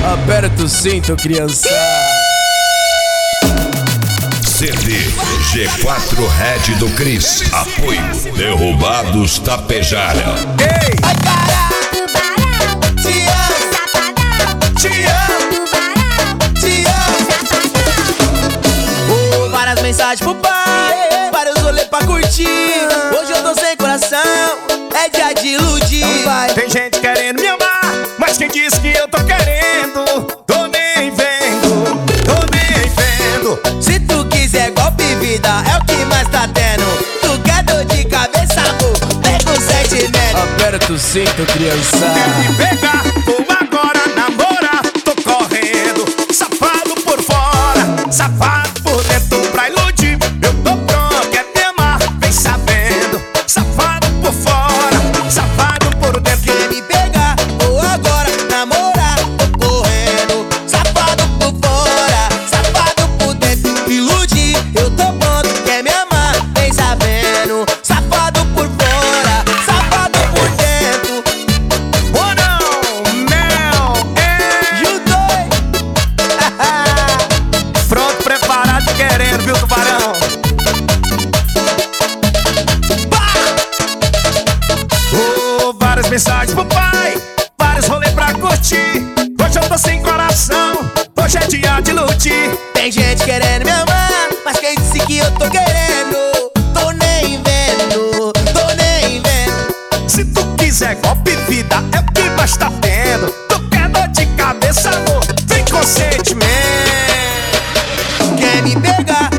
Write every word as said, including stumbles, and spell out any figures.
Aperta o cinto, criança. C D G quatro Red do Cris. Apoio Derrubados Tapejara. Ei! Ai, para! Tubarão, Te amo, safadão, te amo, tubarão, te amo. safadão. Oh, várias mensagens pro pai, vários rolê pra curtir. Hoje eu tô sem coração, é dia de iludir. Tem gente querendo me amar, mas quem disse que eu tô querendo? Tô nem vendo, tô nem vendo. Se tu quiser golpe, vida, é o que mais tá tendo. Tu quer dor de cabeça, amor, vem com sentimento. Aperta o cinto, criança. Quer me pegar, vou agora namorar. Tô correndo, safado por fora, safado por dentro pra iludir. Eu tô pronto, quer me amar, vem sabendo. Safado por fora, safado por dentro. Quer me pegar, vou agora namorar. Tô correndo, safado por fora, safado por dentro. Iludir, eu tô pronto, quer me amar, vem sabendo. Safado por fora, safado por dentro. Oh não, mel, é you dois. Pronto, preparado, querendo, viu, tubarão? Oh, várias mensagens pro pai, vários rolês pra curtir. Hoje eu tô sem coração, hoje é dia de iludir. Tem gente querendo me amar, mas quem disse que eu tô querendo? Tô nem vendo, tô nem vendo. Se tu quiser golpe, vida, é o que mais tá tendo. Tu quer dor de cabeça, amor, vem com sentimento. Quer me pegar,